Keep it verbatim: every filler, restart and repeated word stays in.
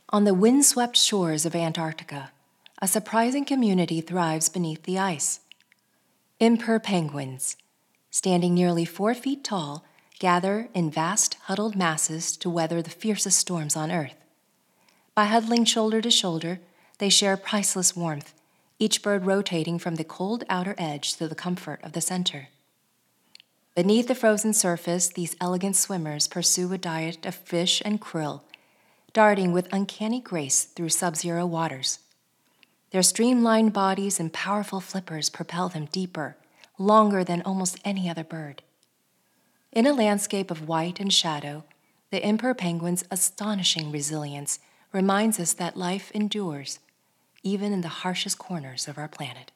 On the windswept shores of Antarctica, a surprising community thrives beneath the ice. Emperor penguins, standing nearly four feet tall, gather in vast, huddled masses to weather the fiercest storms on Earth. By huddling shoulder to shoulder, they share priceless warmth, each bird rotating from the cold outer edge to the comfort of the center. Beneath the frozen surface, these elegant swimmers pursue a diet of fish and krill, darting with uncanny grace through sub-zero waters. Their streamlined bodies and powerful flippers propel them deeper, longer than almost any other bird. In a landscape of white and shadow, the emperor penguin's astonishing resilience reminds us that life endures, even in the harshest corners of our planet.